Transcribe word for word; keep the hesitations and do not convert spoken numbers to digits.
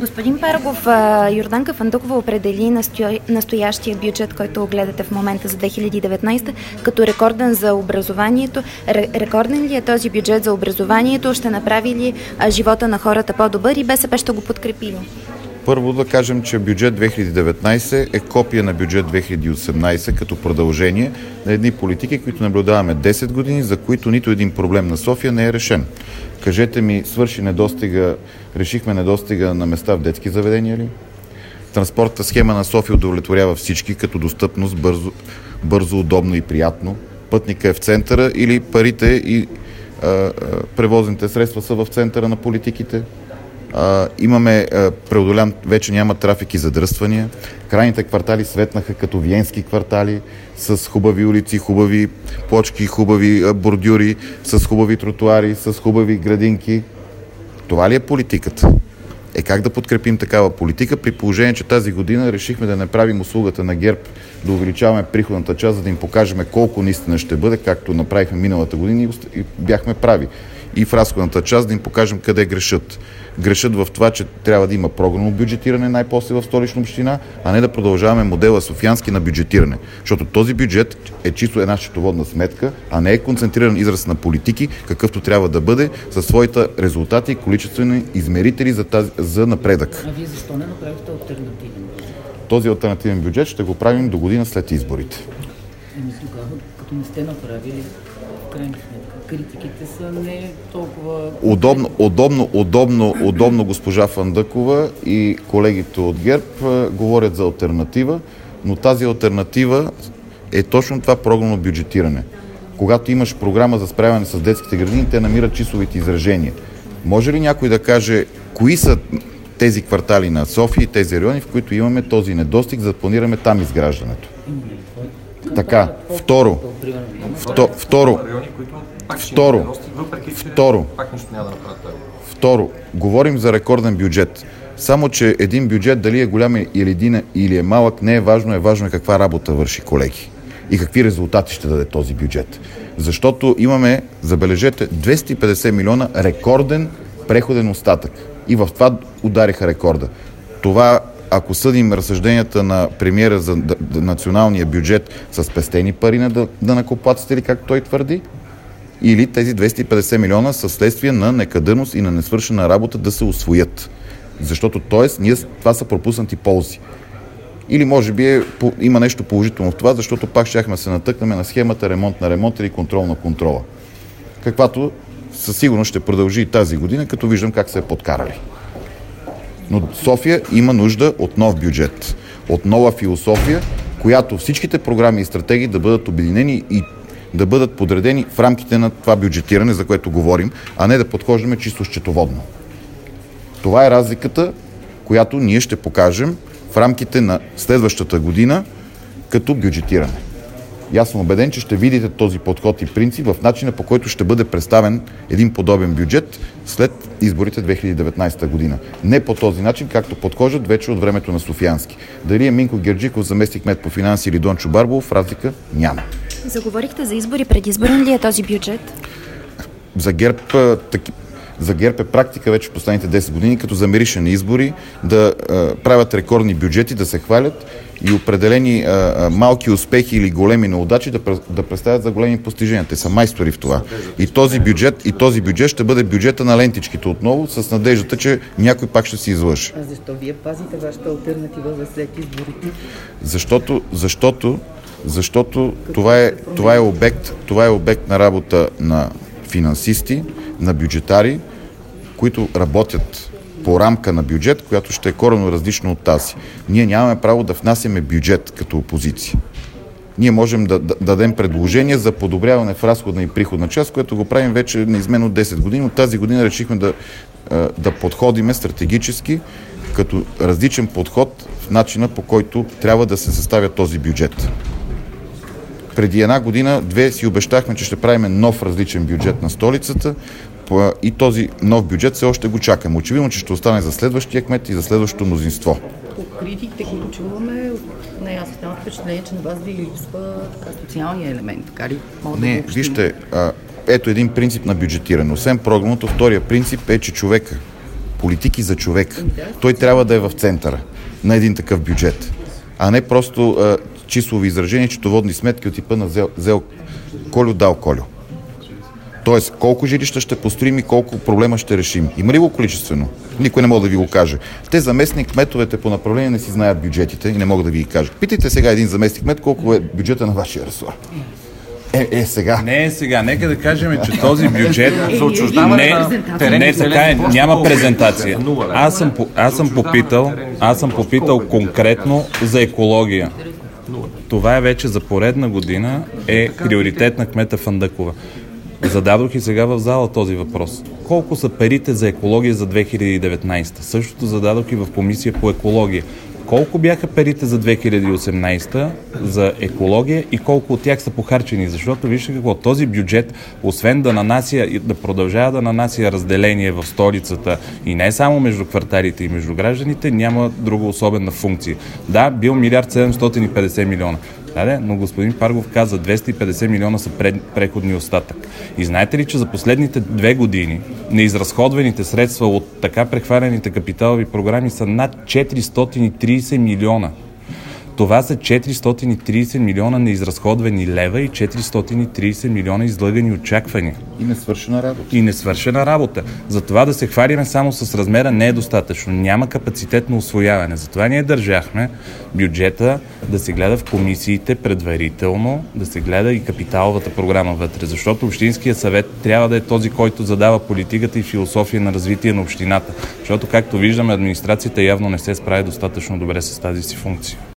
Господин Паргов, а, Йорданка Фандъкова определи насто... настоящия бюджет, който гледате в момента за две хиляди и деветнадесета, като рекорден за образованието. Ре- рекорден ли е този бюджет за образованието? Ще направи ли а, живота на хората по-добър и БСП ще го подкрепи ли? Първо да кажем, че бюджет две хиляди и деветнадесета е копия на бюджет две хиляди и осемнадесета като продължение на едни политики, които наблюдаваме десет години, за които нито един проблем на София не е решен. Кажете ми, свърши недостига, решихме недостига на места в детски заведения ли? Транспортната схема на София удовлетворява всички като достъпност, бързо, бързо удобно и приятно. Пътника е в центъра или парите и а, а, превозните средства са в центъра на политиките? А, имаме а, преодолян, вече няма трафик и задръствания. Крайните квартали светнаха като виенски квартали, с хубави улици, хубави плочки, хубави а, бордюри, с хубави тротуари, с хубави градинки. Това ли е политиката? Е, как да подкрепим такава политика, при положение, че тази година решихме да направим услугата на ГЕРБ, да увеличаваме приходната част, за да им покажем колко наистина ще бъде, както направихме миналата година и бяхме прави. И в разходната част да им покажем къде грешат. Грешат в това, че трябва да има програмно бюджетиране най-после в Столична община, а не да продължаваме модела софиянски на бюджетиране. Защото този бюджет е чисто една счетоводна сметка, а не е концентриран израз на политики, какъвто трябва да бъде, със своите резултати и количествени измерители за, тази, за напредък. А вие защо не направихте алтернативен бюджет? Този алтернативен бюджет ще го правим до година след изборите. Еми тогава, като не сте направили, в крайна сметка, критиките са не толкова... Удобно, удобно, удобно, удобно госпожа Фандъкова и колегите от ГЕРБ а, говорят за алтернатива, но тази алтернатива е точно това програмно бюджетиране. Когато имаш програма за справяне с детските градини, те намират числовите изражения. Може ли някой да каже кои са тези квартали на София и тези райони, в които имаме този недостиг, за да планираме там изграждането? Така, второ, второ, второ, второ, второ, второ, говорим за рекорден бюджет. Само, че един бюджет, дали е голям или един или е малък, не е важно, е важно е каква работа върши, колеги. И какви резултати ще даде този бюджет. Защото имаме, забележете, двеста и петдесет милиона рекорден преходен остатък. И в това удариха рекорда. Това, ако съдим разсъжденията на премиера за националния бюджет с спестени пари на данъкоплатците, или как той твърди, или тези двеста и петдесет милиона са следствие на некадърност и на несвършена работа да се усвоят. Защото, т.е. ние, това са пропуснати ползи. Или може би е, има нещо положително в това, защото пак щяхме се натъкнем на схемата ремонт на ремонт или контрол на контрола. Каквато със сигурност ще продължи и тази година, като виждам как се е подкарали. Но София има нужда от нов бюджет, от нова философия, която всичките програми и стратегии да бъдат обединени и да бъдат подредени в рамките на това бюджетиране, за което говорим, а не да подхождаме чисто счетоводно. Това е разликата, която ние ще покажем в рамките на следващата година като бюджетиране. И аз съм убеден, че ще видите този подход и принцип в начина, по който ще бъде представен един подобен бюджет след изборите две хиляди и деветнадесета година. Не по този начин, както подхождат вече от времето на Софиянски. Дали е Минко Герджиков, заместник-кмет по финанси, или Дончо Барбов, разлика няма. Заговорихте за избори. Предизборен ли е този бюджет? За ГЕРБ, таки, за ГЕРБ е практика вече в последните десет години, като замирише на избори, да а, правят рекордни бюджети, да се хвалят и определени а, а, малки успехи или големи неудачи да, да представят за големи постижения. Те са майстори в това. И този бюджет, и този бюджет ще бъде бюджета на лентичките отново, с надеждата, че някой пак ще си излъже. А защо вие пазите вашата алтернатива за след изборите? Защото, защото, защото това е, това е обект, това е обект на работа на финансисти, на бюджетари, които работят по рамка на бюджет, която ще е коренно различно от тази. Ние нямаме право да внасяме бюджет като опозиция. Ние можем да, да дадем предложение за подобряване в разходна и приходна част, което го правим вече неизменно десет години. От тази година решихме да, да подходиме стратегически като различен подход в начина, по който трябва да се съставя този бюджет. Преди една година, две си обещахме, че ще правим нов различен бюджет на столицата и този нов бюджет все още го чакаме. Очевидно, че ще остане за следващия кмет и за следващото мнозинство. По критиките, които чуваме, не, аз останах впечатление, че на вас ви липсва така социалния елемент. Така ли? Не, да вижте, а, ето един принцип на бюджетиране. Освен програмното, втория принцип е, че човека политики за човек. Той трябва да е в центъра на един такъв бюджет, а не просто а, числови изражения, счетоводни сметки от типа на взел, взел Колю, дал Колю. Тоест, колко жилища ще построим и колко проблема ще решим. Има ли го количествено? Никой не може да ви го каже. Те заместник кметовете по направление не си знаят бюджетите и не могат да ви ги кажат. Питайте сега един заместник кмет колко е бюджета на вашия ресор. Е, е, сега. Не е сега. Нека да кажем, че този бюджет за отчуждаване не, на не така е, няма презентация. Аз съм, аз съм попитал, аз съм попитал конкретно за екология. Това е вече за поредна година е приоритет на кмета Фандъкова. Зададох и сега в зала този въпрос. Колко са парите за екология за две хиляди и деветнадесета? Същото зададох и в комисия по екология. Колко бяха парите за две хиляди и осемнадесета за екология и колко от тях са похарчени? Защото вижте какво, този бюджет, освен да нанася, да продължава да нанася разделение в столицата и не само между кварталите и между гражданите, няма друга особена функция. Да, бил милиард седемстотин и петдесет милиона. Да, да, но господин Паргов каза, двеста и петдесет милиона са пред, преходни остатък. И знаете ли, че за последните две години неизразходваните средства от така прехвалените капиталови програми са над четиристотин и тридесет милиона? Това са четиристотин и тридесет милиона неизразходвани лева и четиристотин и тридесет милиона излъгани очаквания. И несвършена работа. И несвършена работа. Затова да се хвалиме само с размера не е достатъчно. Няма капацитет на усвояване. Затова ние държахме бюджета да се гледа в комисиите предварително, да се гледа и капиталовата програма вътре. Защото Общинският съвет трябва да е този, който задава политиката и философия на развитие на общината. Защото, както виждаме, администрацията явно не се справи достатъчно добре с тази си функция.